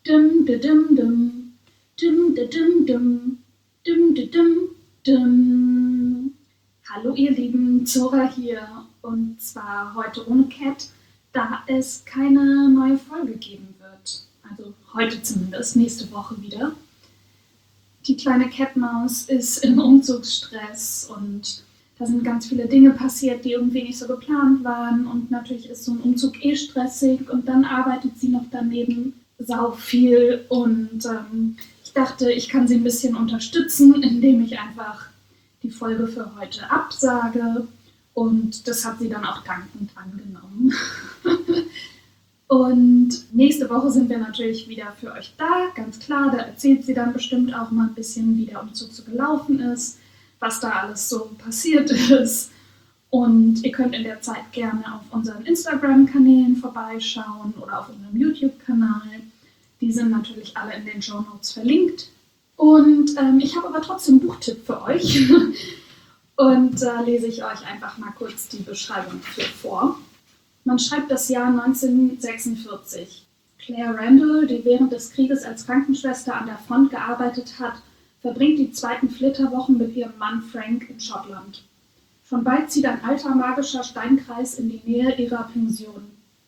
Dum, da, dum, dum. Dum, da, dum, dum. Dum, da, dum, dum. Hallo ihr Lieben, Zora hier. Und zwar heute ohne Cat, da es keine neue Folge geben wird. Also heute zumindest, nächste Woche wieder. Die kleine Catmaus ist im Umzugsstress und da sind ganz viele Dinge passiert, die irgendwie nicht so geplant waren. Und natürlich ist so ein Umzug stressig und dann arbeitet sie noch daneben sau viel. Und ich dachte, ich kann sie ein bisschen unterstützen, indem ich einfach die Folge für heute absage. Und das hat sie dann auch dankend angenommen. Und nächste Woche sind wir natürlich wieder für euch da, ganz klar. Da erzählt sie dann bestimmt auch mal ein bisschen, wie der Umzug so gelaufen ist, was da alles so passiert ist. Und ihr könnt in der Zeit gerne auf unseren Instagram-Kanälen vorbeischauen oder auf unserem YouTube-Kanal. Die sind natürlich alle in den Shownotes verlinkt. Und ich habe aber trotzdem einen Buchtipp für euch. Und da lese ich euch einfach mal kurz die Beschreibung für vor. Man schreibt das Jahr 1946. Claire Randall, die während des Krieges als Krankenschwester an der Front gearbeitet hat, verbringt die zweiten Flitterwochen mit ihrem Mann Frank in Schottland. Schon bald zieht ein alter magischer Steinkreis in die Nähe ihrer Pension.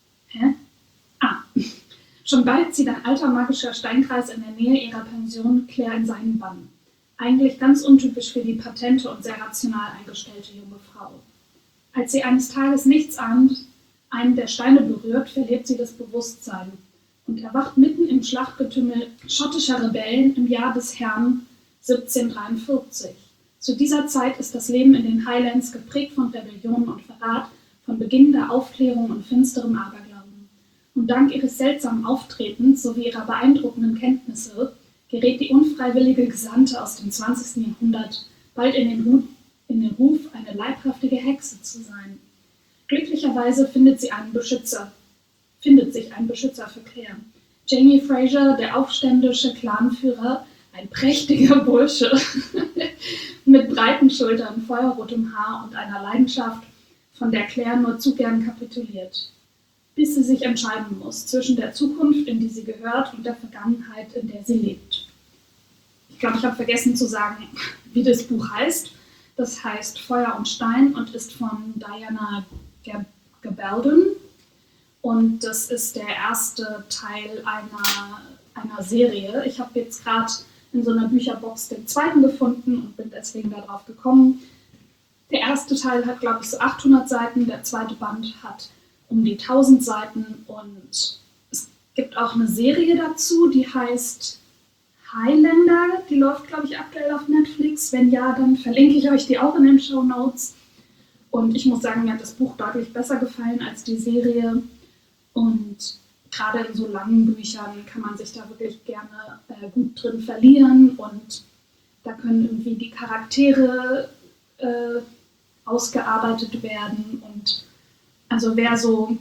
Schon bald zieht ein alter magischer Steinkreis in der Nähe ihrer Pension Claire in seinen Bann. Eigentlich ganz untypisch für die patente und sehr rational eingestellte junge Frau. Als sie eines Tages nichts ahnt, einen der Steine berührt, verliert sie das Bewusstsein und erwacht mitten im Schlachtgetümmel schottischer Rebellen im Jahr des Herrn 1743. Zu dieser Zeit ist das Leben in den Highlands geprägt von Rebellion und Verrat, von beginnender Aufklärung und finsterem Aberglauben. Und dank ihres seltsamen Auftretens sowie ihrer beeindruckenden Kenntnisse gerät die unfreiwillige Gesandte aus dem 20. Jahrhundert bald in den Ruf, eine leibhaftige Hexe zu sein. Glücklicherweise findet sich ein Beschützer für Claire. Jamie Fraser, der aufständische Clanführer, ein prächtiger Bursche mit breiten Schultern, feuerrotem Haar und einer Leidenschaft, von der Claire nur zu gern kapituliert. Bis sie sich entscheiden muss zwischen der Zukunft, in die sie gehört, und der Vergangenheit, in der sie lebt. Ich glaube, ich habe vergessen zu sagen, wie das Buch heißt. Das heißt Feuer und Stein und ist von Diana Gabaldon. Und das ist der erste Teil einer Serie. Ich habe jetzt gerade in so einer Bücherbox den zweiten gefunden und bin deswegen darauf gekommen. Der erste Teil hat, glaube ich, so 800 Seiten, der zweite Band hat um die 1000 Seiten und es gibt auch eine Serie dazu, die heißt Highlander. Die läuft, glaube ich, aktuell auf Netflix. Wenn ja, dann verlinke ich euch die auch in den Shownotes. Und ich muss sagen, mir hat das Buch deutlich besser gefallen als die Serie. Und gerade in so langen Büchern kann man sich da wirklich gerne gut drin verlieren. Und da können irgendwie die Charaktere ausgearbeitet werden. Und also wer so,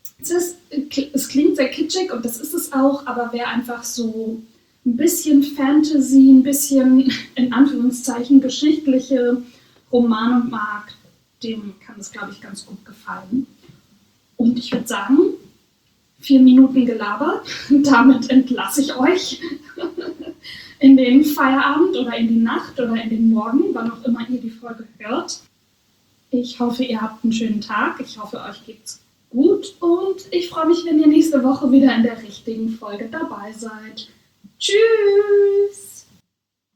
es klingt sehr kitschig und das ist es auch, aber wer einfach so ein bisschen Fantasy, ein bisschen in Anführungszeichen geschichtliche Romane mag, dem kann es, glaube ich, ganz gut gefallen. Und ich würde sagen, 4 Minuten gelabert, damit entlasse ich euch in den Feierabend oder in die Nacht oder in den Morgen, wann auch immer ihr die Folge hört. Ich hoffe, ihr habt einen schönen Tag. Ich hoffe, euch geht's gut und ich freue mich, wenn ihr nächste Woche wieder in der richtigen Folge dabei seid. Tschüss!